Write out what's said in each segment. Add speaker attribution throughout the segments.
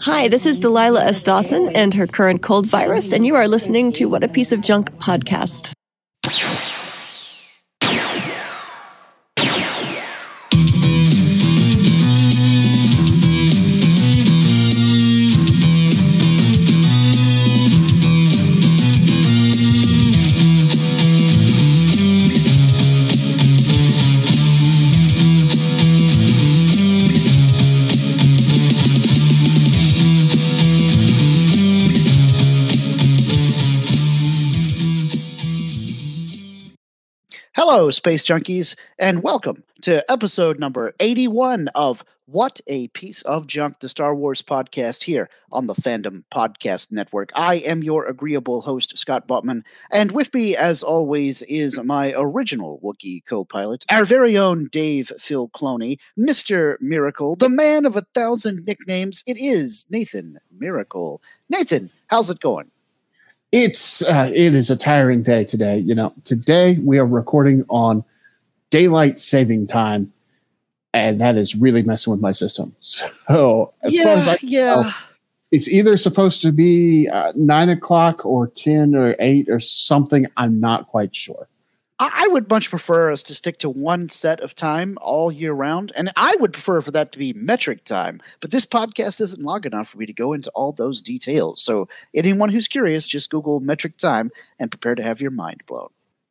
Speaker 1: Hi, this is Delilah S. Dawson and her current cold virus, and you are listening to What a Piece of Junk podcast.
Speaker 2: Hello, Space Junkies, and welcome to episode number 81 of What a Piece of Junk, the Star Wars podcast here on the Fandom Podcast Network. I am your agreeable host, Scott Botman, and with me, as always, is my original Wookiee co-pilot, our very own Dave Phil Cloney, Mr. Miracle, the man of 1,000 nicknames. It is Nathan Miracle. Nathan, how's it going?
Speaker 3: It is a tiring day today. You know, today we are recording on daylight saving time, and that is really messing with my system. So as far as I know, it's either supposed to be 9 o'clock or 10 or 8 or something. I'm not quite sure.
Speaker 2: I would much prefer us to stick to one set of time all year round, and I would prefer for that to be metric time, but this podcast isn't long enough for me to go into all those details. So anyone who's curious, just Google metric time and prepare to have your mind blown.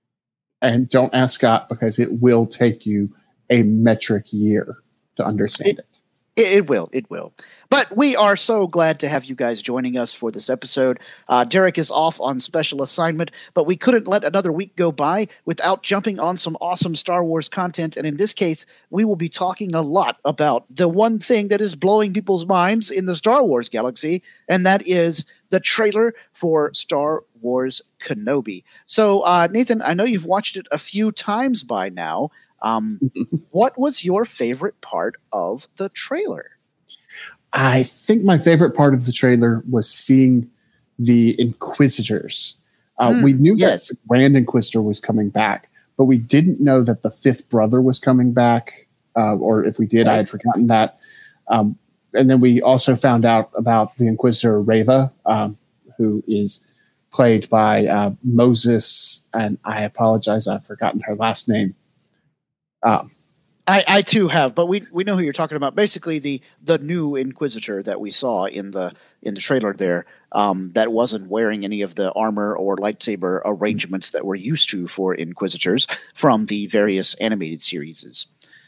Speaker 3: And don't ask Scott, because it will take you a metric year to understand it.
Speaker 2: It will. But we are so glad to have you guys joining us for this episode. Derek is off on special assignment, but we couldn't let another week go by without jumping on some awesome Star Wars content. And in this case, we will be talking a lot about the one thing that is blowing people's minds in the Star Wars galaxy, and that is the trailer for Star Wars Kenobi. So, Nathan, I know you've watched it a few times by now. What was your favorite part of the trailer?
Speaker 3: I think my favorite part of the trailer was seeing the Inquisitors. We knew that the Grand Inquisitor was coming back, but we didn't know that the fifth brother was coming back, or if we did, I had forgotten that. And then we also found out about the Inquisitor Reva, who is played by Moses, and I apologize, I've forgotten her last name.
Speaker 2: I too have, but we know who you're talking about. Basically, the new Inquisitor that we saw in the trailer there, that wasn't wearing any of the armor or lightsaber arrangements that we're used to for Inquisitors from the various animated series.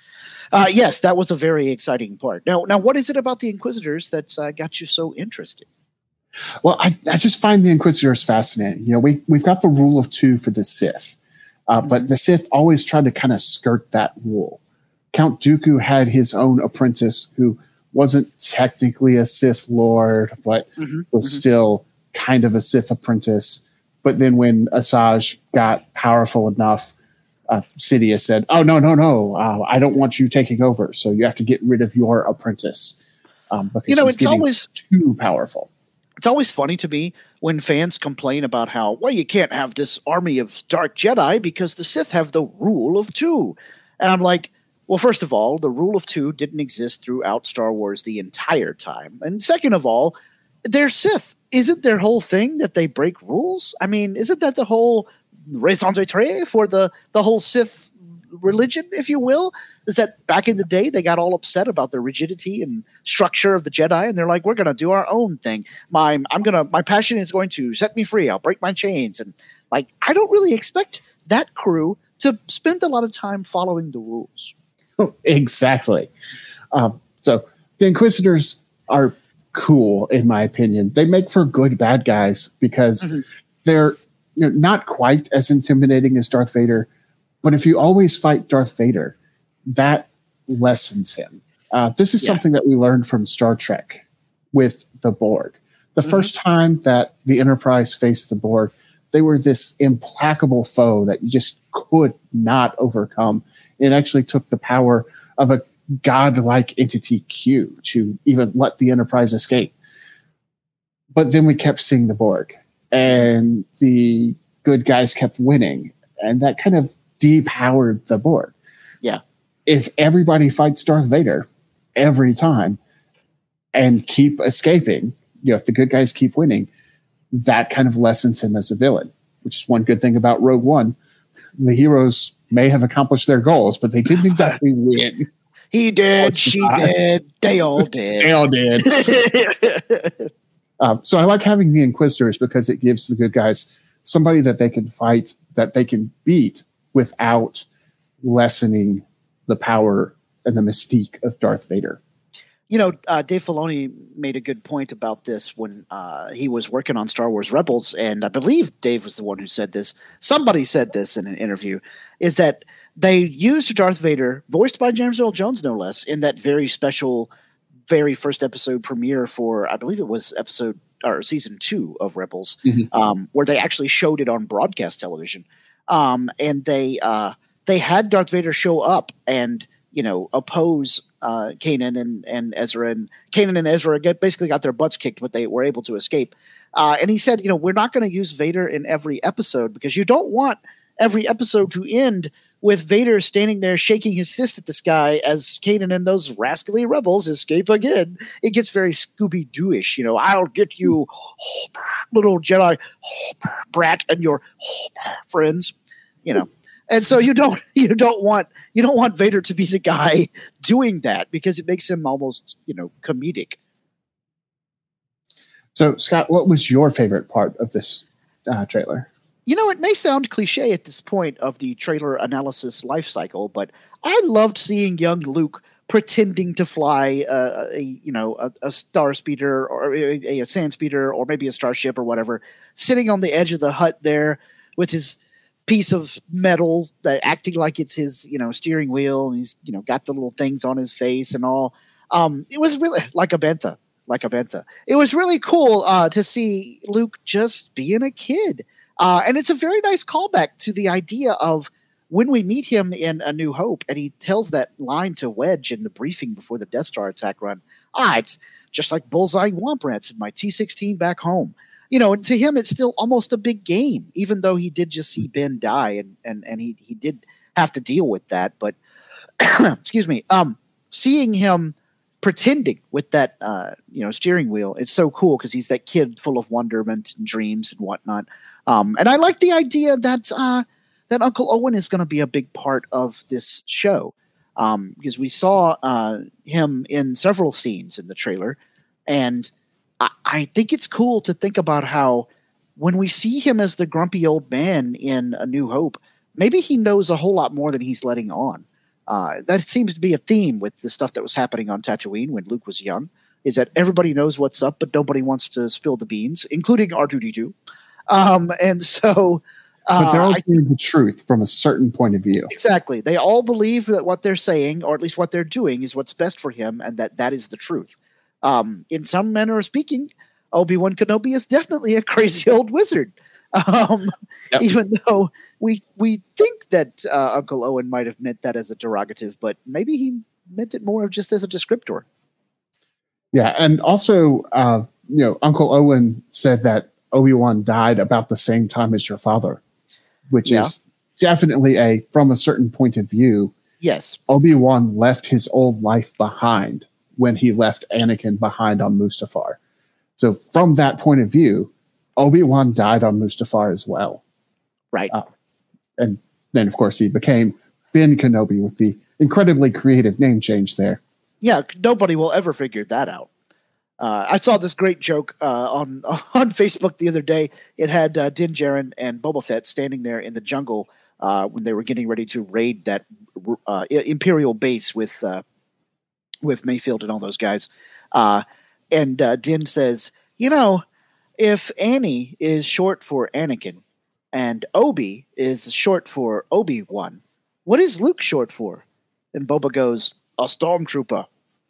Speaker 2: Yes, that was a very exciting part. Now, what is it about the Inquisitors that's got you so interested?
Speaker 3: Well, I just find the Inquisitors fascinating. You know, we've got the rule of 2 for the Sith. But the Sith always tried to kind of skirt that rule. Count Dooku had his own apprentice who wasn't technically a Sith Lord, but was still kind of a Sith apprentice. But then when Asajj got powerful enough, Sidious said, "Oh, no, I don't want you taking over. So you have to get rid of your apprentice because he's getting too powerful."
Speaker 2: It's always funny to me when fans complain about how, well, you can't have this army of dark Jedi because the Sith have the rule of 2. And I'm like, well, first of all, the rule of 2 didn't exist throughout Star Wars the entire time. And second of all, they're Sith. Isn't their whole thing that they break rules? I mean, isn't that the whole raison d'etre for the whole Sith religion, if you will? Is that back in the day they got all upset about the rigidity and structure of the Jedi, and they're like, we're going to do our own thing. My passion is going to set me free. I'll break my chains. And like, I don't really expect that crew to spend a lot of time following the rules.
Speaker 3: Exactly. So the Inquisitors are cool, in my opinion. They make for good bad guys because they're not quite as intimidating as Darth Vader. But if you always fight Darth Vader, that lessens him. This is something that we learned from Star Trek with the Borg. The first time that the Enterprise faced the Borg, they were this implacable foe that you just could not overcome. It actually took the power of a godlike entity Q to even let the Enterprise escape. But then we kept seeing the Borg, and the good guys kept winning, and that kind of depowered the Borg.
Speaker 2: Yeah.
Speaker 3: If everybody fights Darth Vader every time, and keep escaping, if the good guys keep winning, that kind of lessens him as a villain, which is one good thing about Rogue One. The heroes may have accomplished their goals, but they didn't exactly win.
Speaker 2: He did. She did. They all did.
Speaker 3: They all did. So I like having the Inquisitors because it gives the good guys somebody that they can fight, that they can beat without lessening the power and the mystique of Darth Vader.
Speaker 2: Dave Filoni made a good point about this when he was working on Star Wars Rebels, and I believe Dave was the one who said this. Somebody said this in an interview, is that they used Darth Vader, voiced by James Earl Jones, no less, in that very special, very first episode premiere for, I believe it was season 2 of Rebels, where they actually showed it on broadcast television, and they had Darth Vader show up and oppose Kanan and Ezra, and Kanan and Ezra basically got their butts kicked, but they were able to escape. And he said, we're not going to use Vader in every episode because you don't want every episode to end with Vader standing there shaking his fist at the sky as Kanan and those rascally rebels escape again. It gets very Scooby-Doo-ish, I'll get you, little Jedi brat, and your friends, And so you don't want Vader to be the guy doing that because it makes him almost, comedic. So,
Speaker 3: Scott, what was your favorite part of this trailer?
Speaker 2: It may sound cliche at this point of the trailer analysis life cycle, but I loved seeing young Luke pretending to fly a star speeder or a sand speeder or maybe a starship or whatever, sitting on the edge of the hut there with his piece of metal that acting like it's his, steering wheel, and he's, got the little things on his face and all. It was really like a bantha. It was really cool to see Luke just being a kid. And it's a very nice callback to the idea of when we meet him in A New Hope, and he tells that line to Wedge in the briefing before the Death Star attack run. It's just like bullseyeing womp rats in my T-16 back home. And to him, it's still almost a big game, even though he did just see Ben die, and he did have to deal with that. But excuse me, seeing him pretending with that steering wheel, it's so cool because he's that kid full of wonderment and dreams and whatnot. And I like the idea that Uncle Owen is going to be a big part of this show, because we saw him in several scenes in the trailer, and I think it's cool to think about how when we see him as the grumpy old man in A New Hope, maybe he knows a whole lot more than he's letting on. That seems to be a theme with the stuff that was happening on Tatooine when Luke was young, is that everybody knows what's up, but nobody wants to spill the beans, including R2-D2. And so...
Speaker 3: but they're all saying the truth from a certain point of view.
Speaker 2: Exactly. They all believe that what they're saying, or at least what they're doing, is what's best for him, and that is the truth. In some manner of speaking, Obi-Wan Kenobi is definitely a crazy old wizard. Even though we think that Uncle Owen might have meant that as a derogative, but maybe he meant it more just as a descriptor.
Speaker 3: Yeah, and also, Uncle Owen said that Obi-Wan died about the same time as your father, which is definitely from a certain point of view.
Speaker 2: Yes.
Speaker 3: Obi-Wan left his old life behind when he left Anakin behind on Mustafar. So from that point of view, Obi-Wan died on Mustafar as well.
Speaker 2: Right.
Speaker 3: And then, of course, he became Ben Kenobi with the incredibly creative name change there.
Speaker 2: Yeah, nobody will ever figure that out. I saw this great joke on Facebook the other day. It had Din Djarin and Boba Fett standing there in the jungle when they were getting ready to raid that Imperial base with Mayfield and all those guys. And Din says, if Annie is short for Anakin and Obi is short for Obi-Wan, what is Luke short for? And Boba goes, a stormtrooper.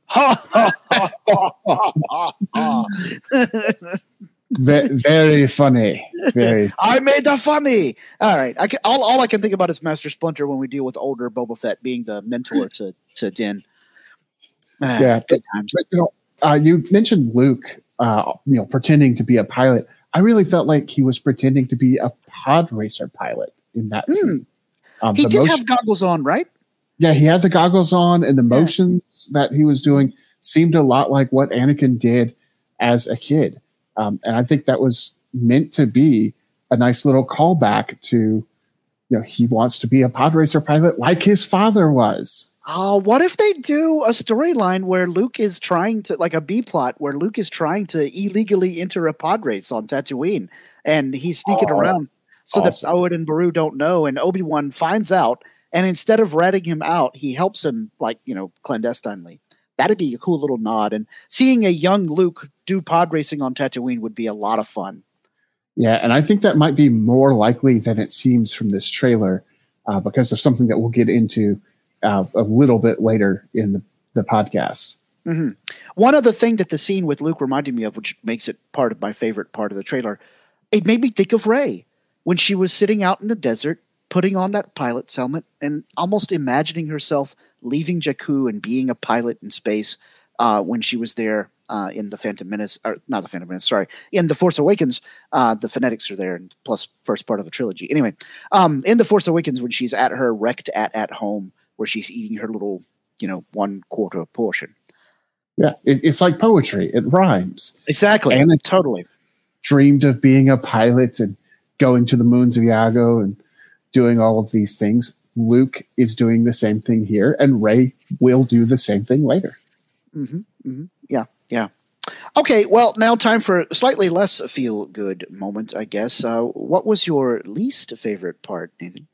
Speaker 3: Very funny. Very.
Speaker 2: I made that funny. All right. All I can think about is Master Splinter when we deal with older Boba Fett being the mentor to Din. Good times.
Speaker 3: But, you mentioned Luke, pretending to be a pilot. I really felt like he was pretending to be a pod racer pilot in that scene.
Speaker 2: He did have goggles on, right?
Speaker 3: Yeah, he had the goggles on, and the motions that he was doing seemed a lot like what Anakin did as a kid. And I think that was meant to be a nice little callback to, he wants to be a pod racer pilot like his father was.
Speaker 2: Oh, what if they do a storyline where Luke is trying to, like a B plot, where Luke is trying to illegally enter a pod race on Tatooine, and he's sneaking around so that Owen and Beru don't know, and Obi-Wan finds out, and instead of ratting him out, he helps him, clandestinely. That'd be a cool little nod, and seeing a young Luke do pod racing on Tatooine would be a lot of fun.
Speaker 3: Yeah, and I think that might be more likely than it seems from this trailer, because of something that we'll get into a little bit later in the podcast.
Speaker 2: Mm-hmm. One other thing that the scene with Luke reminded me of, which makes it part of my favorite part of the trailer, it made me think of Rey when she was sitting out in the desert, putting on that pilot's helmet and almost imagining herself leaving Jakku and being a pilot in space when she was there in the Phantom Menace, or not the Phantom Menace, sorry, in The Force Awakens. The phonetics are there, and plus first part of a trilogy. Anyway, in The Force Awakens, when she's at her wrecked at home, where she's eating her little, 1/4 portion.
Speaker 3: Yeah, it's like poetry. It rhymes.
Speaker 2: Exactly.
Speaker 3: And
Speaker 2: totally
Speaker 3: dreamed of being a pilot and going to the moons of Iago and doing all of these things. Luke is doing the same thing here, and Rey will do the same thing later.
Speaker 2: Mm-hmm. Mm-hmm. Yeah. Okay, well, now time for a slightly less feel-good moment, I guess. What was your least favorite part, Nathan?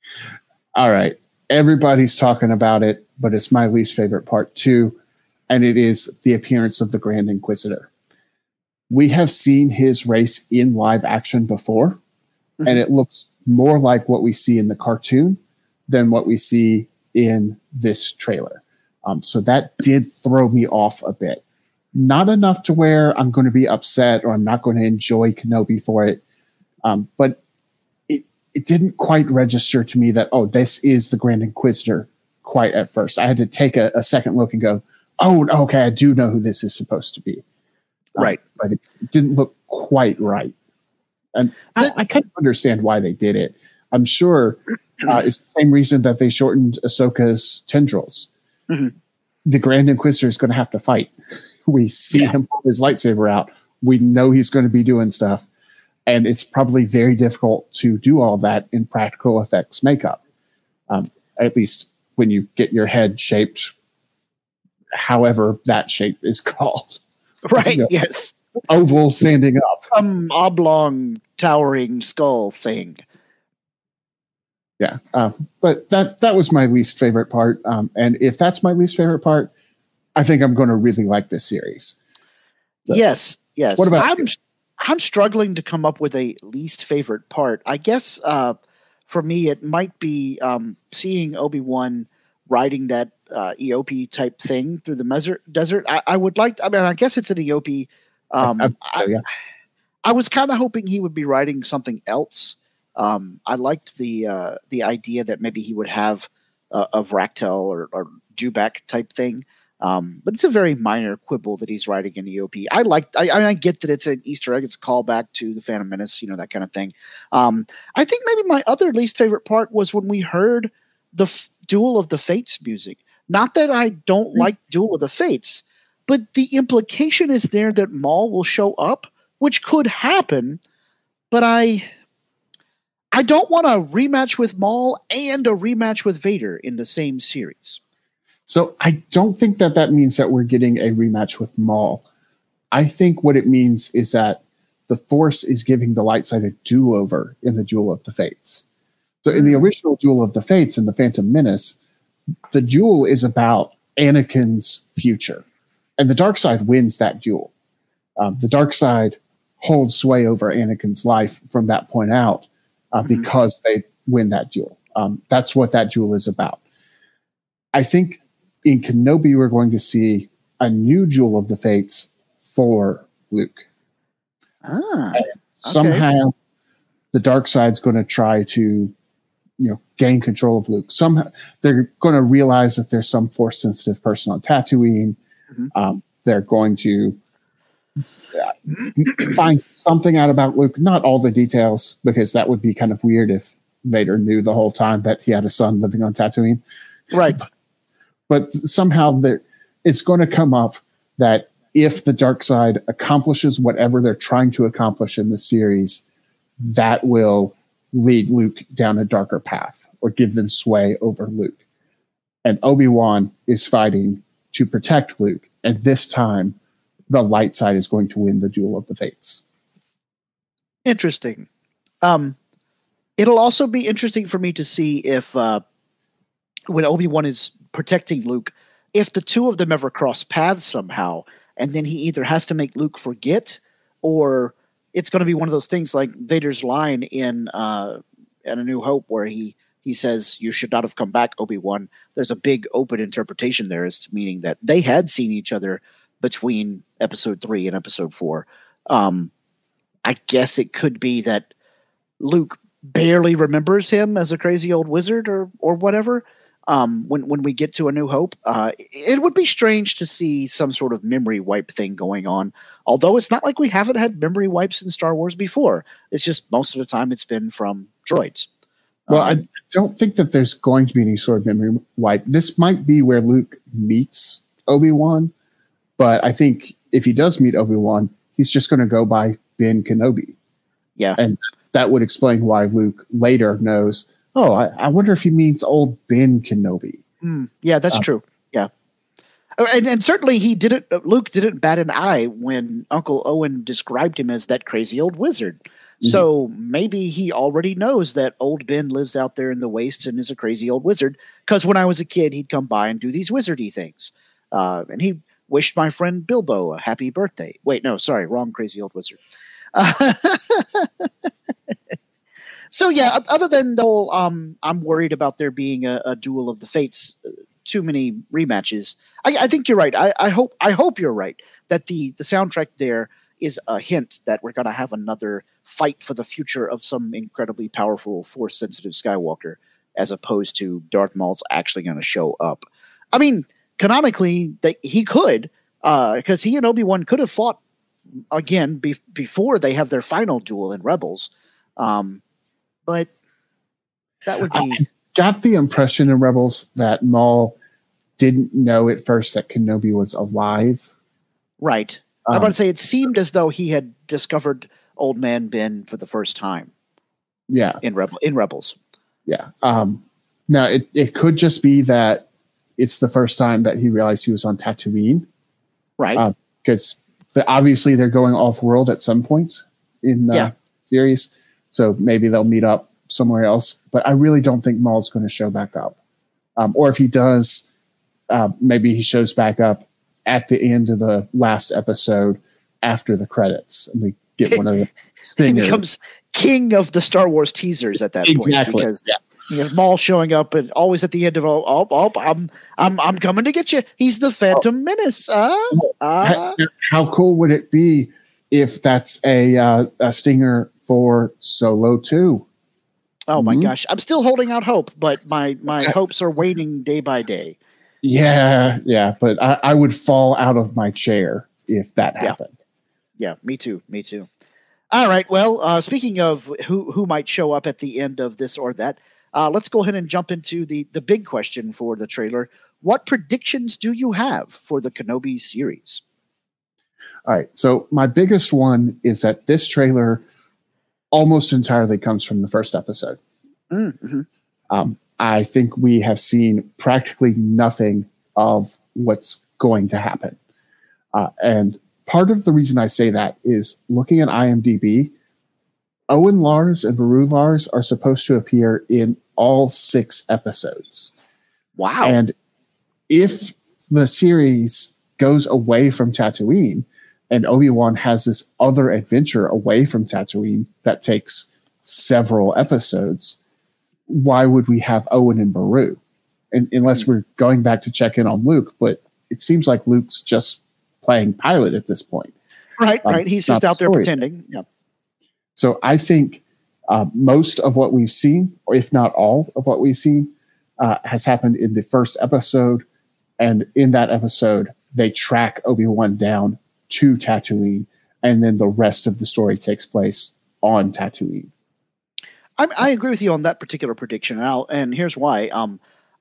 Speaker 3: All right. Everybody's talking about it, but it's my least favorite part too, and it is the appearance of the Grand Inquisitor. We have seen his race in live action before, and it looks more like what we see in the cartoon than what we see in this trailer. So that did throw me off a bit. Not enough to where I'm going to be upset or I'm not going to enjoy Kenobi for it, but it didn't quite register to me that, this is the Grand Inquisitor quite at first. I had to take a second look and go, okay, I do know who this is supposed to be.
Speaker 2: Right.
Speaker 3: But it didn't look quite right. And I kind of understand why they did it. I'm sure it's the same reason that they shortened Ahsoka's tendrils. Mm-hmm. The Grand Inquisitor is going to have to fight. We see him pull his lightsaber out. We know he's going to be doing stuff. And it's probably very difficult to do all that in practical effects makeup. At least when you get your head shaped, however that shape is called.
Speaker 2: Right, yes.
Speaker 3: Oval standing up.
Speaker 2: Some oblong towering skull thing.
Speaker 3: Yeah. But that was my least favorite part. And if that's my least favorite part, I think I'm going to really like this series. So,
Speaker 2: yes.
Speaker 3: What about you?
Speaker 2: I'm struggling to come up with a least favorite part. I guess for me, it might be seeing Obi-Wan riding that EOP type thing through the desert. I would like. I guess it's an EOP. I was kind of hoping he would be riding something else. I liked the idea that maybe he would have a Vractel or Dewback type thing. But it's a very minor quibble that he's writing in EOP. I get that it's an Easter egg. It's a callback to the Phantom Menace, that kind of thing. I think maybe my other least favorite part was when we heard the Duel of the Fates music. Not that I don't like Duel of the Fates, but the implication is there that Maul will show up, which could happen. But I don't want a rematch with Maul and a rematch with Vader in the same series.
Speaker 3: So I don't think that means that we're getting a rematch with Maul. I think what it means is that the Force is giving the light side a do-over in the Duel of the Fates. So in the original Duel of the Fates in the Phantom Menace, the duel is about Anakin's future. And the dark side wins that duel. The dark side holds sway over Anakin's life from that point out because they win that duel. That's what that duel is about. I think in Kenobi, we're going to see a new Duel of the Fates for Luke. Somehow the dark side's going to try to, gain control of Luke. Somehow they're going to realize that there's some force sensitive person on Tatooine. They're going to find something out about Luke. Not all the details, because that would be kind of weird if Vader knew the whole time that he had a son living on Tatooine.
Speaker 2: Right.
Speaker 3: But somehow it's going to come up that if the dark side accomplishes whatever they're trying to accomplish in the series, that will lead Luke down a darker path or give them sway over Luke. And Obi-Wan is fighting to protect Luke. And this time, the light side is going to win the duel of the fates.
Speaker 2: Interesting. It'll also be interesting for me to see if when Obi-Wan is protecting Luke, if the two of them ever cross paths somehow, and then he either has to make Luke forget, or it's going to be one of those things like Vader's line in A New Hope where he says, "You should not have come back, Obi-Wan." There's a big open interpretation there as meaning that they had seen each other between episode 3 and episode 4. I guess it could be that Luke barely remembers him as a crazy old wizard or whatever. When we get to A New Hope, it would be strange to see some sort of memory wipe thing going on. Although it's not like we haven't had memory wipes in Star Wars before. It's just most of the time it's been from droids.
Speaker 3: Well, I don't think that there's going to be any sort of memory wipe. This might be where Luke meets Obi-Wan, but I think if he does meet Obi-Wan, he's just going to go by Ben Kenobi.
Speaker 2: Yeah.
Speaker 3: And that would explain why Luke later knows, oh, I wonder if he means old Ben Kenobi.
Speaker 2: Yeah, that's true. Yeah. And certainly Luke didn't bat an eye when Uncle Owen described him as that crazy old wizard. So maybe he already knows that old Ben lives out there in the wastes and is a crazy old wizard. Because when I was a kid, he'd come by and do these wizardy things. And he wished my friend Bilbo a happy birthday. Wait, no, sorry, wrong crazy old wizard. So yeah, other than the whole, I'm worried about there being a duel of the fates, too many rematches. I think you're right. I hope you're right that the soundtrack there is a hint that we're going to have another fight for the future of some incredibly powerful Force-sensitive Skywalker, as opposed to Darth Maul's actually going to show up. I mean, canonically, he could, because he and Obi-Wan could have fought again before they have their final duel in Rebels. But that would be...
Speaker 3: I got the impression in Rebels that Maul didn't know at first that Kenobi was alive.
Speaker 2: Right. I'm about to say, it seemed as though he had discovered Old Man Ben for the first time.
Speaker 3: Yeah.
Speaker 2: In Rebels.
Speaker 3: Yeah. Now, it could just be that it's the first time that he realized he was on Tatooine.
Speaker 2: Right.
Speaker 3: Because obviously they're going off-world at some points in the series. So maybe they'll meet up somewhere else. But I really don't think Maul's going to show back up. Or if he does, maybe he shows back up at the end of the last episode after the credits. And we get one of the stingers.
Speaker 2: He becomes king of the Star Wars teasers at that point. Because you have Maul showing up and always at the end of I'm coming to get you. He's the Phantom Menace.
Speaker 3: How cool would it be if that's a stinger for Solo 2?
Speaker 2: Oh my gosh. I'm still holding out hope, but my hopes are waning day by day.
Speaker 3: Yeah, but I would fall out of my chair if that happened.
Speaker 2: Yeah, me too. All right, well, speaking of who might show up at the end of this or that, let's go ahead and jump into the big question for the trailer. What predictions do you have for the Kenobi series?
Speaker 3: All right, so my biggest one is that this trailer almost entirely comes from the first episode. I think we have seen practically nothing of what's going to happen. And part of the reason I say that is looking at IMDb, Owen Lars and Beru Lars are supposed to appear in all 6 episodes.
Speaker 2: Wow.
Speaker 3: And if the series goes away from Tatooine and Obi-Wan has this other adventure away from Tatooine that takes several episodes, why would we have Owen and Beru? Unless we're going back to check in on Luke, but it seems like Luke's just playing pilot at this point.
Speaker 2: Right. He's just out there pretending. Yeah.
Speaker 3: So I think most of what we've seen, or if not all of what we've seen, has happened in the first episode. And in that episode, they track Obi-Wan down to Tatooine, and then the rest of the story takes place on Tatooine.
Speaker 2: I agree with you on that particular prediction, and here's why.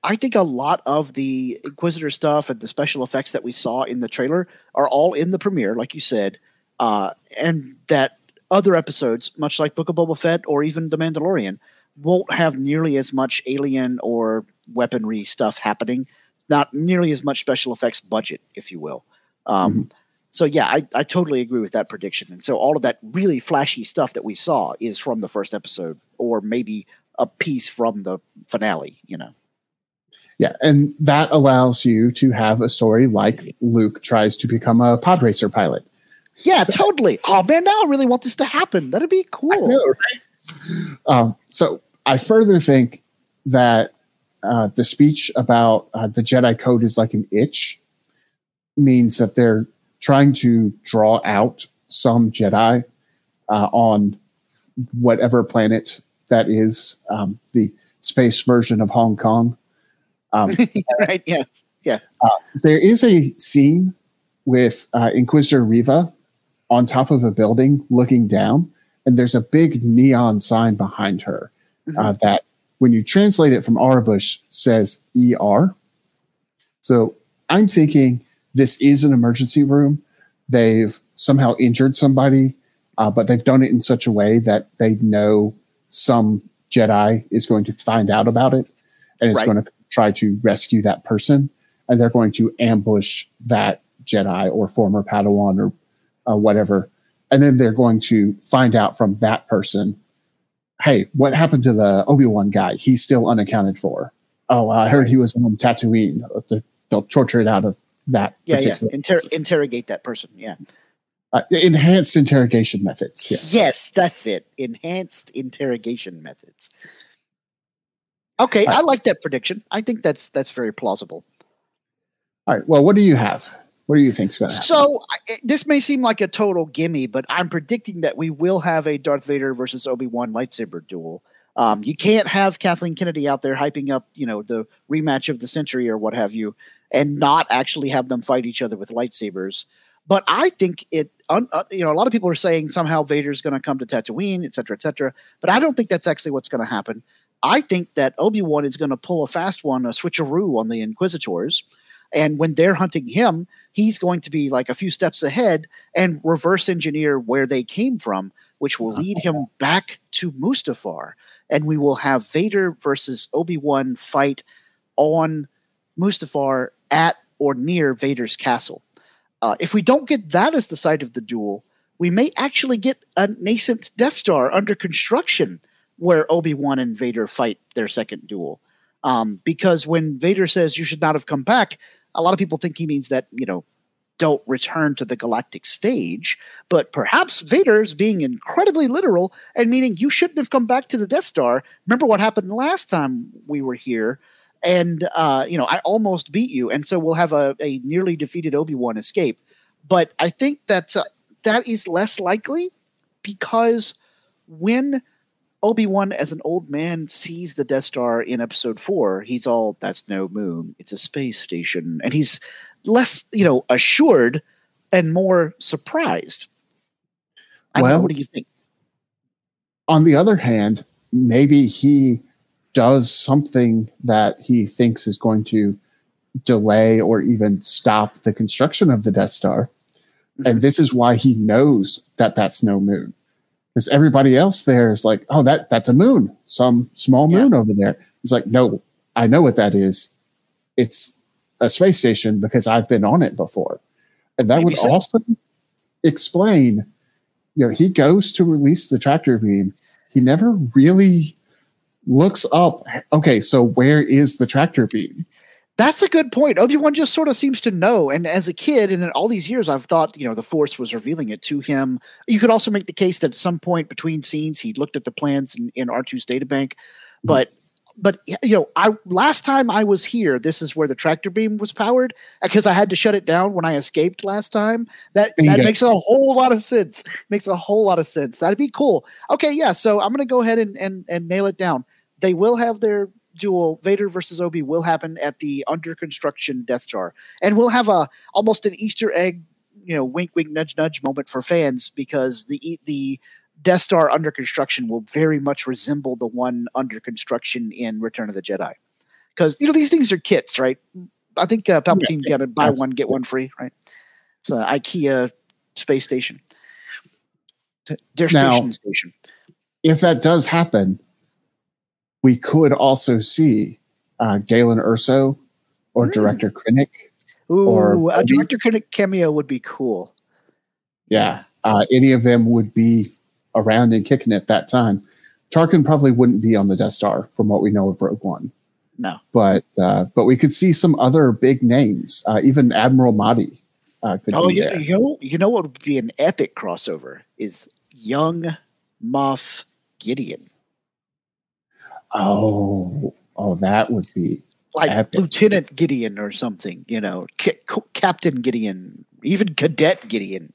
Speaker 2: I think a lot of the Inquisitor stuff and the special effects that we saw in the trailer are all in the premiere, like you said, and that other episodes, much like Book of Boba Fett or even The Mandalorian, won't have nearly as much alien or weaponry stuff happening. Not nearly as much special effects budget, if you will. So yeah, I totally agree with that prediction. And so all of that really flashy stuff that we saw is from the first episode, or maybe a piece from the finale, you know.
Speaker 3: Yeah, and that allows you to have a story like Luke tries to become a pod racer pilot.
Speaker 2: Yeah, totally. Oh man, now I really want this to happen. That'd be cool.
Speaker 3: I know, right? So I further think that the speech about the Jedi Code is like an itch means that they're trying to draw out some Jedi on whatever planet that is, the space version of Hong Kong.
Speaker 2: Right, yes. Yeah.
Speaker 3: There is a scene with Inquisitor Riva on top of a building looking down, and there's a big neon sign behind her that, when you translate it from Arabish, says ER. So I'm thinking this is an emergency room. They've somehow injured somebody, but they've done it in such a way that they know some Jedi is going to find out about it and is going to try to rescue that person. And they're going to ambush that Jedi or former Padawan or whatever. And then they're going to find out from that person, hey, what happened to the Obi-Wan guy? He's still unaccounted for. Oh, I heard he was on Tatooine. They'll torture it out of that.
Speaker 2: Yeah. Interrogate that person. Yeah.
Speaker 3: Enhanced interrogation methods. Yes.
Speaker 2: Yes, that's it. Enhanced interrogation methods. Okay, I like that prediction. I think that's very plausible.
Speaker 3: All right. Well, what do you have? What do you think's going to happen?
Speaker 2: So this may seem like a total gimme, but I'm predicting that we will have a Darth Vader versus Obi-Wan lightsaber duel. You can't have Kathleen Kennedy out there hyping up, the rematch of the century or what have you, and not actually have them fight each other with lightsabers. But I think a lot of people are saying somehow Vader's going to come to Tatooine, et cetera, et cetera. But I don't think that's actually what's going to happen. I think that Obi-Wan is going to pull a fast one, a switcheroo on the Inquisitors. And when they're hunting him, he's going to be like a few steps ahead and reverse engineer where they came from, which will lead him back to Mustafar. And we will have Vader versus Obi-Wan fight on Mustafar at or near Vader's castle. If we don't get that as the site of the duel, we may actually get a nascent Death Star under construction where Obi-Wan and Vader fight their second duel. Because when Vader says you should not have come back, a lot of people think he means that, don't return to the galactic stage. But perhaps Vader's being incredibly literal and meaning you shouldn't have come back to the Death Star. Remember what happened last time we were here? And, I almost beat you. And so we'll have a nearly defeated Obi-Wan escape. But I think that is less likely because when Obi-Wan as an old man sees the Death Star in episode 4, he's all, that's no moon, it's a space station. And he's less, assured and more surprised. What do you think?
Speaker 3: On the other hand, maybe he does something that he thinks is going to delay or even stop the construction of the Death Star. Mm-hmm. And this is why he knows that that's no moon. Because everybody else there is like, oh, that's a moon, some small moon over there. He's like, no, I know what that is. It's a space station because I've been on it before. And that would also explain, he goes to release the tractor beam. He never really looks up. Okay, so where is the tractor beam?
Speaker 2: That's a good point. Obi-Wan just sort of seems to know. And as a kid, and in all these years, I've thought, the Force was revealing it to him. You could also make the case that at some point between scenes, he looked at the plans in R2's databank. But last time I was here, this is where the tractor beam was powered because I had to shut it down when I escaped last time. That makes a whole lot of sense. Makes a whole lot of sense. That'd be cool. Okay, yeah. So I'm going to go ahead and nail it down. They will have their duel. Vader versus Obi will happen at the under construction Death Star, and we'll have almost an Easter egg, wink, wink, nudge, nudge moment for fans because the Death Star under construction will very much resemble the one under construction in Return of the Jedi. because these things are kits, right? I think Palpatine got to buy one, get one free, right? It's an IKEA space station. Their station.
Speaker 3: If that does happen, we could also see Galen Erso or Director Krennic.
Speaker 2: Ooh, a Director Krennic cameo would be cool.
Speaker 3: Yeah. Any of them would be around and kicking at that time. Tarkin probably wouldn't be on the Death Star from what we know of Rogue One.
Speaker 2: No.
Speaker 3: But we could see some other big names. Even Admiral Mahdi could be there.
Speaker 2: You know what would be an epic crossover is young Moff Gideon.
Speaker 3: Oh, that would be
Speaker 2: like
Speaker 3: epic.
Speaker 2: Lieutenant Gideon or something, Captain Gideon, even Cadet Gideon,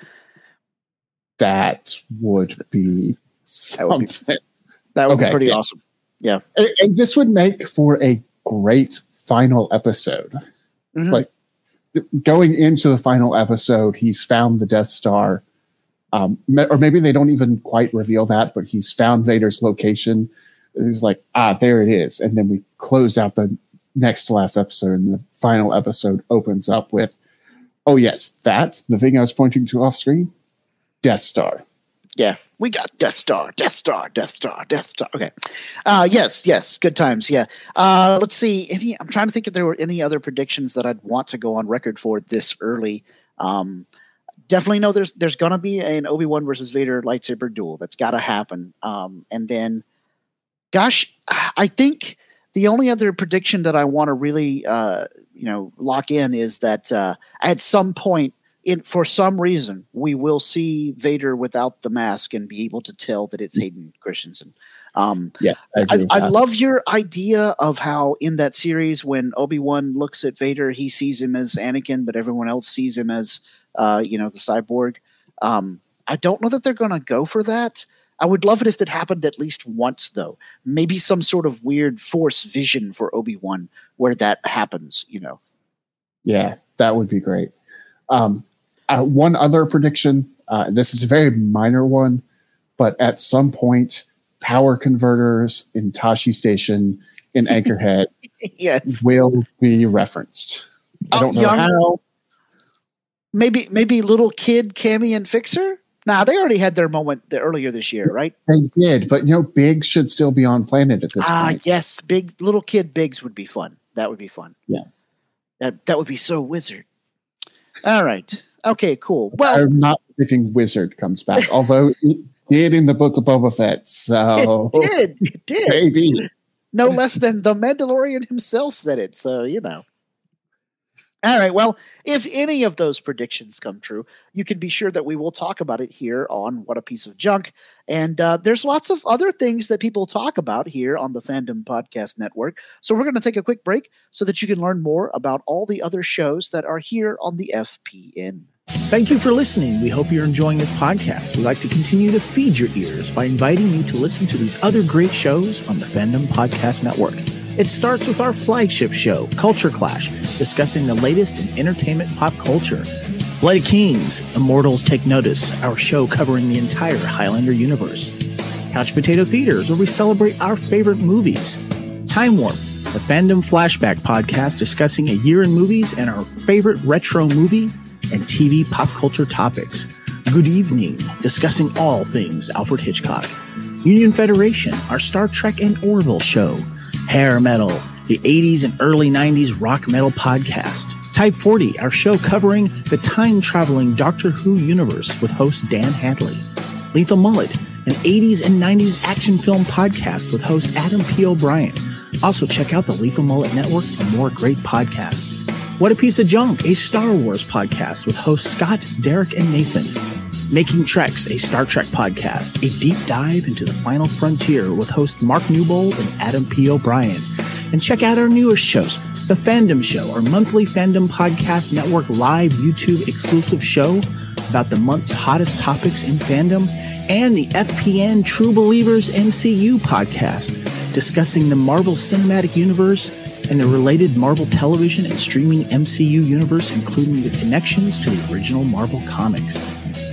Speaker 3: That would be something.
Speaker 2: That would be pretty awesome. Yeah.
Speaker 3: And this would make for a great final episode.
Speaker 2: Mm-hmm.
Speaker 3: Like going into the final episode, he's found the Death Star. Or maybe they don't even quite reveal that, but he's found Vader's location. He's like, there it is. And then we close out the next to last episode, and the final episode opens up with, oh, yes, the thing I was pointing to off screen, Death Star.
Speaker 2: Yeah, we got Death Star. Okay. Yes. Good times. Yeah. Let's see. I'm trying to think if there were any other predictions that I'd want to go on record for this early. Definitely know there's going to be an Obi-Wan versus Vader lightsaber duel. That's got to happen. And then, gosh, I think the only other prediction that I want to really, lock in is that at some point, for some reason, we will see Vader without the mask and be able to tell that it's Hayden Christensen. I love your idea of how in that series, when Obi-Wan looks at Vader, he sees him as Anakin, but everyone else sees him as, the cyborg. I don't know that they're going to go for that. I would love it if it happened at least once, though. Maybe some sort of weird Force vision for Obi-Wan where that happens,
Speaker 3: Yeah, that would be great. One other prediction, this is a very minor one, but at some point, power converters in Tashi Station in Anchorhead
Speaker 2: yes.
Speaker 3: will be referenced. I don't know how.
Speaker 2: Maybe little kid Cammy and Fixer? Nah, they already had their moment earlier this year, right?
Speaker 3: They did, but Biggs should still be on planet at this point.
Speaker 2: Yes, little kid Biggs would be fun. That would be fun.
Speaker 3: Yeah.
Speaker 2: That would be so wizard. All right. Okay, cool. Well,
Speaker 3: I'm not predicting Wizard comes back, although it did in the Book of Boba Fett. So
Speaker 2: it did.
Speaker 3: Maybe.
Speaker 2: No less than the Mandalorian himself said it. So, All right. Well, if any of those predictions come true, you can be sure that we will talk about it here on What a Piece of Junk. And there's lots of other things that people talk about here on the Fandom Podcast Network. So we're going to take a quick break so that you can learn more about all the other shows that are here on the FPN.
Speaker 4: Thank you for listening. We hope you're enjoying this podcast. We'd like to continue to feed your ears by inviting you to listen to these other great shows on the Fandom Podcast Network. It starts with our flagship show, Culture Clash, discussing the latest in entertainment pop culture. Bloody Kings, Immortals Take Notice, our show covering the entire Highlander universe. Couch Potato Theaters, where we celebrate our favorite movies. Time Warp, the Fandom Flashback podcast discussing a year in movies and our favorite retro movie and TV pop culture topics. Good Evening, discussing all things Alfred Hitchcock. Union Federation, our Star Trek and Orville show. Hair Metal, the 80s and early 90s rock metal podcast. Type 40, our show covering the time-traveling Doctor Who universe with host Dan Hadley. Lethal Mullet, an 80s and 90s action film podcast with host Adam P. O'Brien. Also check out the Lethal Mullet Network for more great podcasts. What a Piece of Junk, a Star Wars podcast with hosts Scott, Derek, and Nathan. Making Treks, a Star Trek podcast, a deep dive into the final frontier with host Mark Newbold and Adam P. O'Brien. And check out our newest shows, The Fandom Show, our monthly Fandom Podcast Network live YouTube exclusive show about the month's hottest topics in fandom, and the FPN True Believers MCU podcast, discussing the Marvel Cinematic Universe and the related Marvel television and streaming MCU universe, including the connections to the original Marvel comics.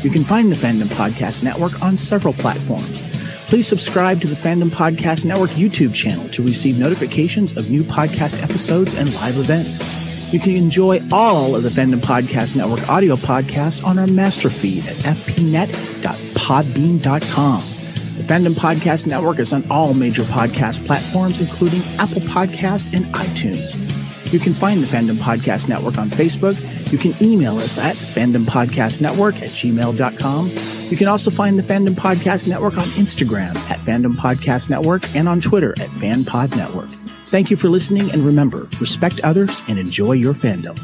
Speaker 4: You can find the Fandom Podcast Network on several platforms. Please subscribe to the Fandom Podcast Network YouTube channel to receive notifications of new podcast episodes and live events. You can enjoy all of the Fandom Podcast Network audio podcasts on our master feed at fpnet.podbean.com. The Fandom Podcast Network is on all major podcast platforms, including Apple Podcast and iTunes. You can find the Fandom Podcast Network on Facebook. You can email us at fandompodcastnetwork@gmail.com. You can also find the Fandom Podcast Network on Instagram at Fandom Podcast Network and on Twitter at FanPod Network. Thank you for listening, and remember, respect others and enjoy your fandom.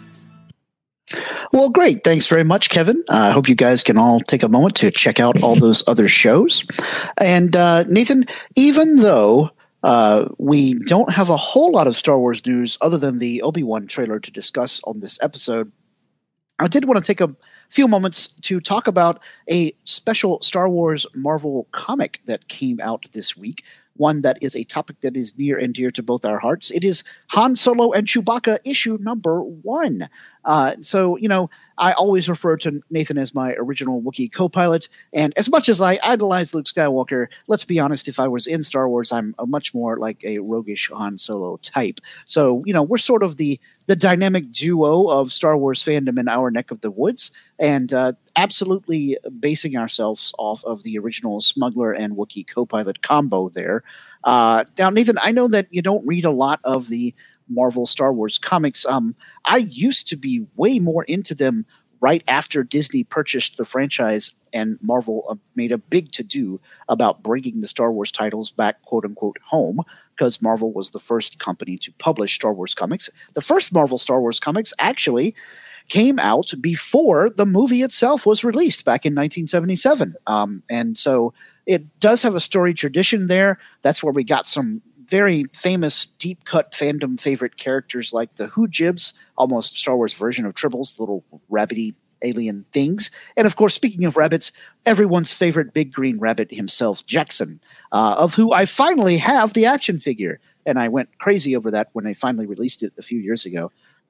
Speaker 2: Well, great. Thanks very much, Kevin. I hope you guys can all take a moment to check out all those other shows. And Nathan, even though we don't have a whole lot of Star Wars news other than the Obi-Wan trailer to discuss on this episode, I did want to take a few moments to talk about a special Star Wars Marvel comic that came out this week, one that is a topic that is near and dear to both our hearts. It is Han Solo and Chewbacca issue number 1. So, I always refer to Nathan as my original Wookiee co-pilot, and as much as I idolize Luke Skywalker, let's be honest, if I was in Star Wars, I'm a much more like a roguish Han Solo type. So, we're sort of the dynamic duo of Star Wars fandom in our neck of the woods, and absolutely basing ourselves off of the original smuggler and Wookiee co-pilot combo there. Now, Nathan, I know that you don't read a lot of the Marvel Star Wars comics. I used to be way more into them right after Disney purchased the franchise, and Marvel made a big to-do about bringing the Star Wars titles back, quote-unquote, home, because Marvel was the first company to publish Star Wars comics. The first Marvel Star Wars comics actually came out before the movie itself was released back in 1977. And so it does have a story tradition there. That's where we got some very famous deep-cut fandom favorite characters like the Hoojibs, almost Star Wars version of Tribbles, little rabbity alien things. And of course, speaking of rabbits, everyone's favorite big green rabbit himself, Jackson, of who I finally have the action figure. And I went crazy over that when they finally released it a few years ago.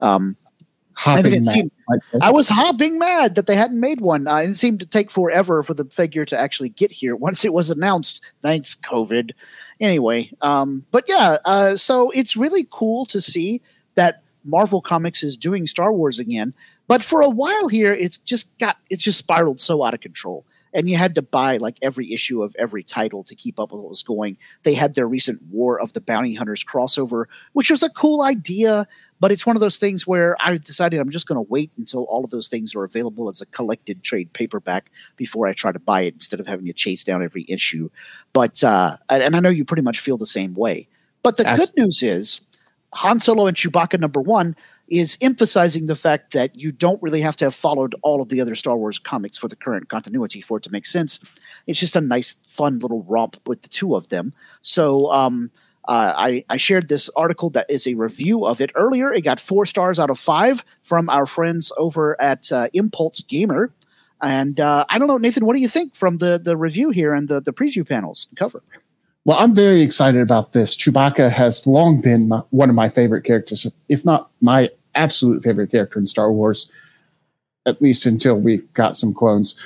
Speaker 2: I was hopping mad that they hadn't made one. It seemed to take forever for the figure to actually get here once it was announced. Thanks, COVID. Anyway, but yeah, so it's really cool to see that Marvel Comics is doing Star Wars again. But for a while here, it's just spiraled so out of control. And you had to buy like every issue of every title to keep up with what was going. They had their recent War of the Bounty Hunters crossover, which was a cool idea, but it's one of those things where I decided I'm just going to wait until all of those things are available as a collected trade paperback before I try to buy it instead of having to chase down every issue. But and I know you pretty much feel the same way. But the good news is Han Solo and Chewbacca number 1 is emphasizing the fact that you don't really have to have followed all of the other Star Wars comics for the current continuity for it to make sense. It's just a nice, fun little romp with the two of them. So I shared this article that is a review of it earlier. It got 4 stars out of 5 from our friends over at Impulse Gamer. And I don't know, Nathan, what do you think from the review here and the preview panels cover?
Speaker 3: Well, I'm very excited about this. Chewbacca has long been one of my favorite characters, if not my absolute favorite character in Star Wars, at least until we got some clones.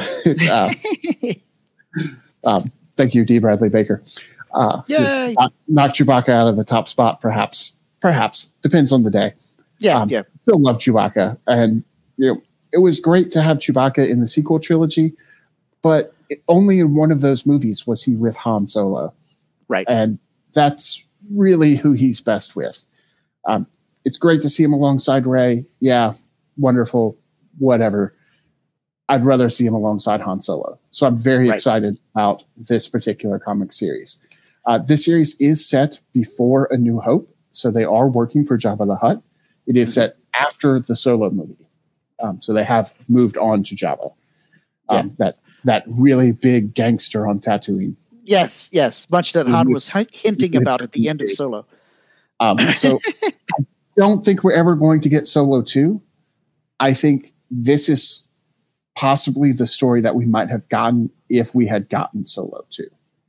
Speaker 3: Thank you, D. Bradley Baker.
Speaker 2: Yay!
Speaker 3: Knock Chewbacca out of the top spot, perhaps. Depends on the day.
Speaker 2: Yeah.
Speaker 3: Still love Chewbacca. And it was great to have Chewbacca in the sequel trilogy, but only in one of those movies was he with Han Solo.
Speaker 2: Right.
Speaker 3: And that's really who he's best with. It's great to see him alongside Rey. Yeah, wonderful, whatever. I'd rather see him alongside Han Solo. So I'm very excited about this particular comic series. This series is set before A New Hope, so they are working for Jabba the Hutt. It is set after the Solo movie. So they have moved on to Jabba. That really big gangster on Tatooine.
Speaker 2: Yes. Much that Han was hinting about at the end of Solo.
Speaker 3: So I don't think we're ever going to get Solo 2. I think this is possibly the story that we might have gotten if we had gotten Solo 2.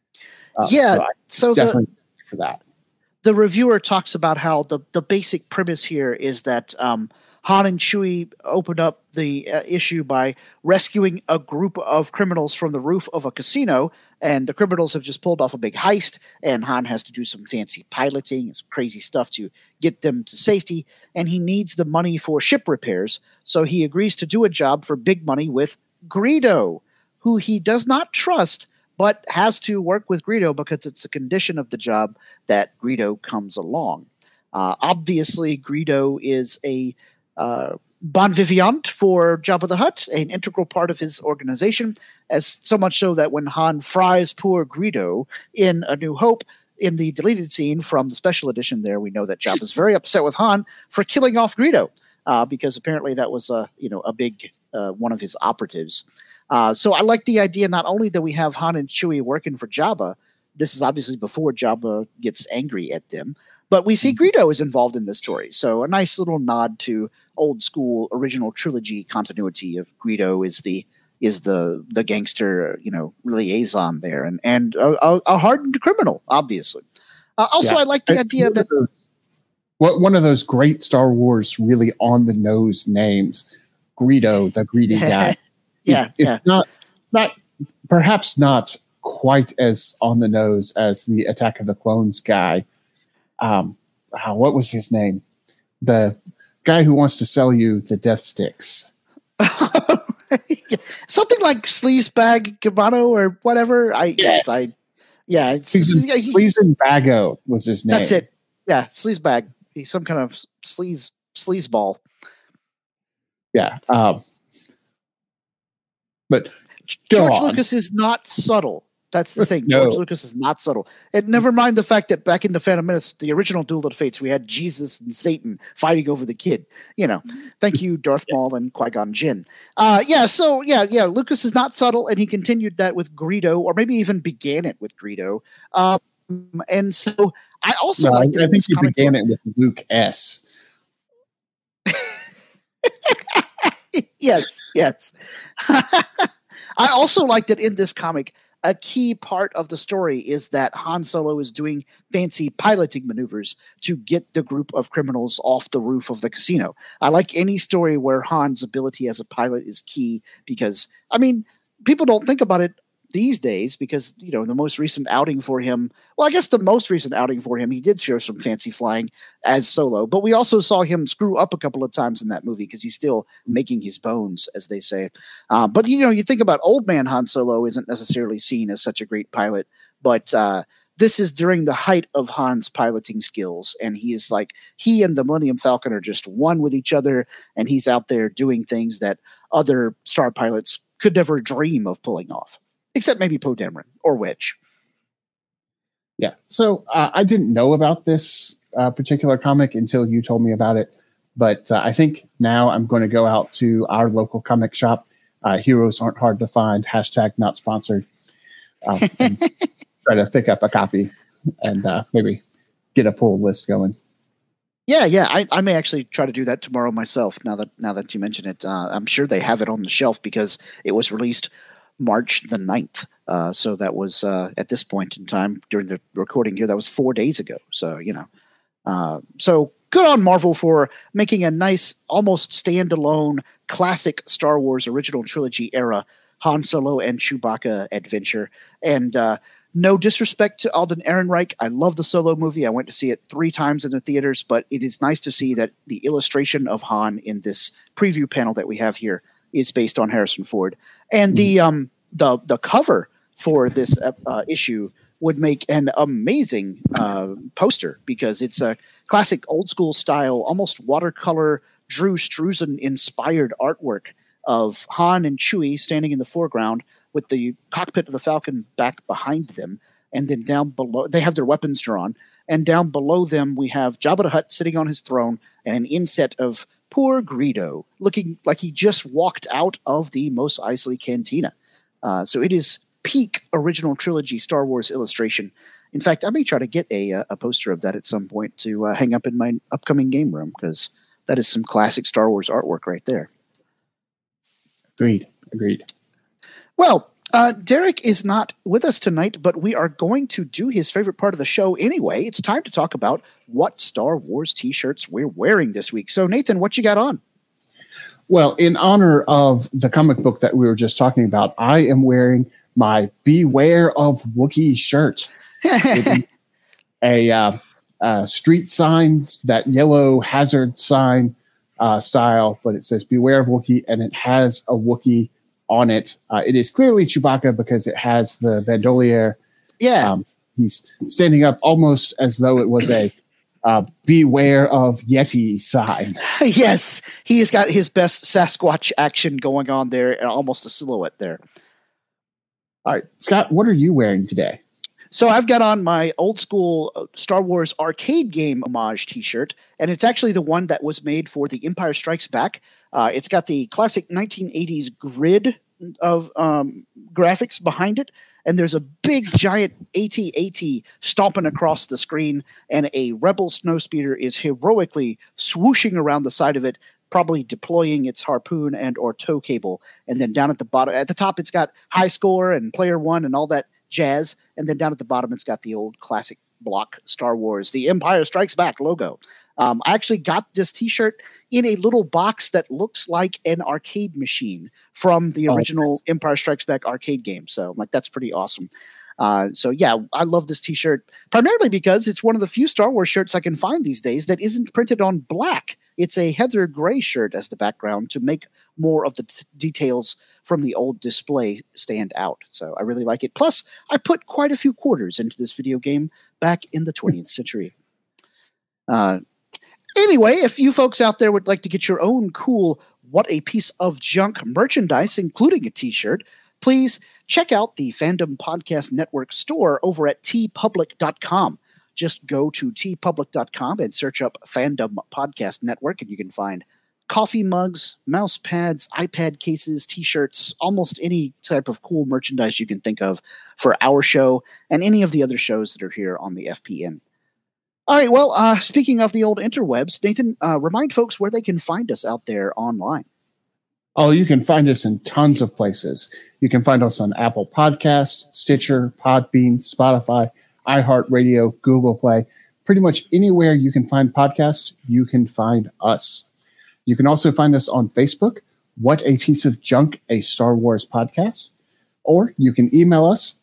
Speaker 3: So definitely for that.
Speaker 2: The reviewer talks about how the basic premise here is that Han and Chewie open up the issue by rescuing a group of criminals from the roof of a casino, and the criminals have just pulled off a big heist, and Han has to do some fancy piloting and some crazy stuff to get them to safety, and he needs the money for ship repairs, so he agrees to do a job for big money with Greedo, who he does not trust, but has to work with Greedo because it's a condition of the job that Greedo comes along. Obviously, Greedo is a bon vivant for Jabba the Hutt, an integral part of his organization, as so much so that when Han fries poor Greedo in A New Hope, in the deleted scene from the special edition there, we know that Jabba's very upset with Han for killing off Greedo, because apparently that was a big one of his operatives. So I like the idea not only that we have Han and Chewie working for Jabba, this is obviously before Jabba gets angry at them, but we see Greedo is involved in this story. So a nice little nod to old school original trilogy continuity of Greedo is the gangster, liaison there, and a hardened criminal, obviously. Also, I like the idea that
Speaker 3: one of those great Star Wars really on the nose names, Greedo, the greedy guy. It's not perhaps not quite as on the nose as the Attack of the Clones guy. What was his name? The guy who wants to sell you the death sticks.
Speaker 2: Something like Sleazebag Gabano or whatever.
Speaker 3: Sleazenbago was his name.
Speaker 2: That's it. Yeah, Sleazebag. He's some kind of sleazeball.
Speaker 3: Yeah. But
Speaker 2: George Lucas is not subtle. That's the thing.
Speaker 3: No.
Speaker 2: George Lucas is not subtle. And never mind the fact that back in the Phantom Menace, the original Duel of the Fates, we had Jesus and Satan fighting over the kid. Thank you, Darth Maul and Qui-Gon Jinn. Lucas is not subtle, and he continued that with Greedo, or maybe even began it with Greedo. And so I also
Speaker 3: I think he began it with Luke S.
Speaker 2: Yes. I also like that in this comic, a key part of the story is that Han Solo is doing fancy piloting maneuvers to get the group of criminals off the roof of the casino. I like any story where Han's ability as a pilot is key because, people don't think about it these days because, the most recent outing for him, he did share some fancy flying as Solo, but we also saw him screw up a couple of times in that movie because he's still making his bones, as they say. But you think about old man Han Solo isn't necessarily seen as such a great pilot, but this is during the height of Han's piloting skills, and he and the Millennium Falcon are just one with each other, and he's out there doing things that other star pilots could never dream of pulling off. Except maybe Poe Dameron or Wedge.
Speaker 3: Yeah. So I didn't know about this particular comic until you told me about it. But I think now I'm going to go out to our local comic shop. Heroes aren't hard to find. # not sponsored. And try to pick up a copy and maybe get a pull list going.
Speaker 2: Yeah. I may actually try to do that tomorrow myself. Now that you mention it, I'm sure they have it on the shelf because it was released March the 9th. So that was at this point in time during the recording here, that was 4 days ago. So, so good on Marvel for making a nice, almost standalone classic Star Wars original trilogy era Han Solo and Chewbacca adventure. And no disrespect to Alden Ehrenreich. I love the Solo movie. I went to see it 3 times in the theaters, but it is nice to see that the illustration of Han in this preview panel that we have here is based on Harrison Ford, and the cover for this issue would make an amazing poster because it's a classic old school style, almost watercolor Drew Struzan inspired artwork of Han and Chewie standing in the foreground with the cockpit of the Falcon back behind them, and then down below they have their weapons drawn, and down below them we have Jabba the Hutt sitting on his throne and an inset of poor Greedo, looking like he just walked out of the Mos Eisley Cantina. So it is peak original trilogy Star Wars illustration. In fact, I may try to get a poster of that at some point to hang up in my upcoming game room because that is some classic Star Wars artwork right there.
Speaker 3: Agreed.
Speaker 2: Well, Derek is not with us tonight, but we are going to do his favorite part of the show anyway. It's time to talk about what Star Wars t-shirts we're wearing this week. So, Nathan, what you got on?
Speaker 3: Well, in honor of the comic book that we were just talking about, I am wearing my Beware of Wookiee shirt. A street signs, that yellow hazard sign style, but it says Beware of Wookiee, and it has a Wookiee on it. It is clearly Chewbacca because it has the bandolier.
Speaker 2: Yeah.
Speaker 3: He's standing up almost as though it was a Beware of Yeti sign.
Speaker 2: Yes, he has got his best Sasquatch action going on there, and almost a silhouette there.
Speaker 3: All right, Scott, what are you wearing today?
Speaker 2: So I've got on my old school Star Wars arcade game homage t-shirt, and it's actually the one that was made for The Empire Strikes Back. It's got the classic 1980s grid of graphics behind it, and there's a big giant AT-AT stomping across the screen, and a Rebel snowspeeder is heroically swooshing around the side of it, probably deploying its harpoon and or tow cable. And then down at the top, it's got high score and player one and all that jazz. And then down at the bottom, it's got the old classic block Star Wars, The Empire Strikes Back logo. I actually got this t-shirt in a little box that looks like an arcade machine from the original Empire Strikes Back arcade game. So like, that's pretty awesome. So yeah, I love this t-shirt primarily because it's one of the few Star Wars shirts I can find these days that isn't printed on black. It's a heather gray shirt as the background to make more of the details from the old display stand out. So I really like it. Plus, I put quite a few quarters into this video game back in the 20th century. Anyway, if you folks out there would like to get your own cool What a Piece of Junk merchandise, including a t-shirt, please check out the Fandom Podcast Network store over at tpublic.com. Just go to tpublic.com and search up Fandom Podcast Network, and you can find coffee mugs, mouse pads, iPad cases, t-shirts, almost any type of cool merchandise you can think of for our show and any of the other shows that are here on the FPN. All right, well, speaking of the old interwebs, Nathan, remind folks where they can find us out there online.
Speaker 3: Oh, you can find us in tons of places. You can find us on Apple Podcasts, Stitcher, Podbean, Spotify, iHeartRadio, Google Play. Pretty much anywhere you can find podcasts, you can find us. You can also find us on Facebook, What a Piece of Junk, a Star Wars podcast. Or you can email us,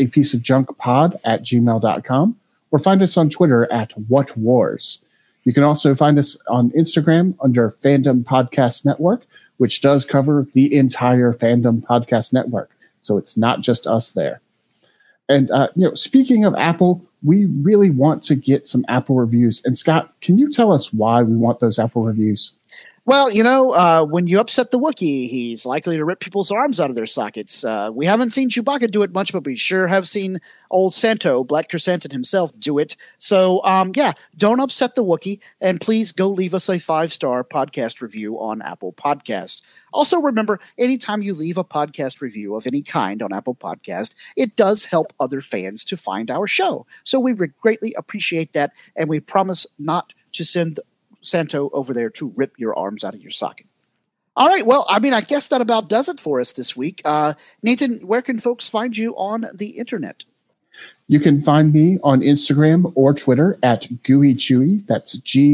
Speaker 3: whatapieceofjunkpod@gmail.com, or find us on Twitter at WhatWars. You can also find us on Instagram under Fandom Podcast Network, which does cover the entire Fandom Podcast Network. So it's not just us there. And, speaking of Apple, we really want to get some Apple reviews. And Scott, can you tell us why we want those Apple reviews?
Speaker 2: Well, when you upset the Wookiee, he's likely to rip people's arms out of their sockets. We haven't seen Chewbacca do it much, but we sure have seen old Santo, Black Chrysanthemum himself, do it. So, don't upset the Wookiee, and please go leave us a 5-star podcast review on Apple Podcasts. Also, remember, anytime you leave a podcast review of any kind on Apple Podcast, it does help other fans to find our show. So we would greatly appreciate that, and we promise not to send Santo over there to rip your arms out of your socket. All right. Well, I guess that about does it for us this week. Nathan, where can folks find you on the internet?
Speaker 3: You can find me on Instagram or Twitter at Gooey Chewy. That's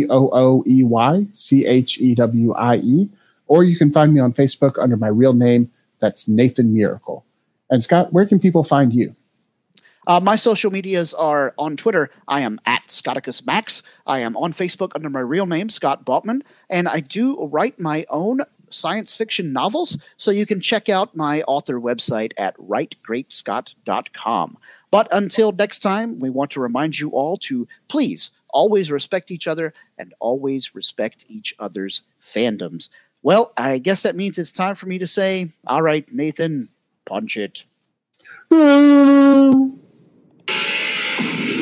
Speaker 3: GOOEYCHEWIE. Or you can find me on Facebook under my real name. That's Nathan Miracle. And Scott, where can people find you?
Speaker 2: My social medias are on Twitter. I am at ScotticusMax. I am on Facebook under my real name, Scott Baltman. And I do write my own science fiction novels, so you can check out my author website at writegreatscott.com. But until next time, we want to remind you all to please always respect each other and always respect each other's fandoms. Well, I guess that means it's time for me to say, all right, Nathan, punch it.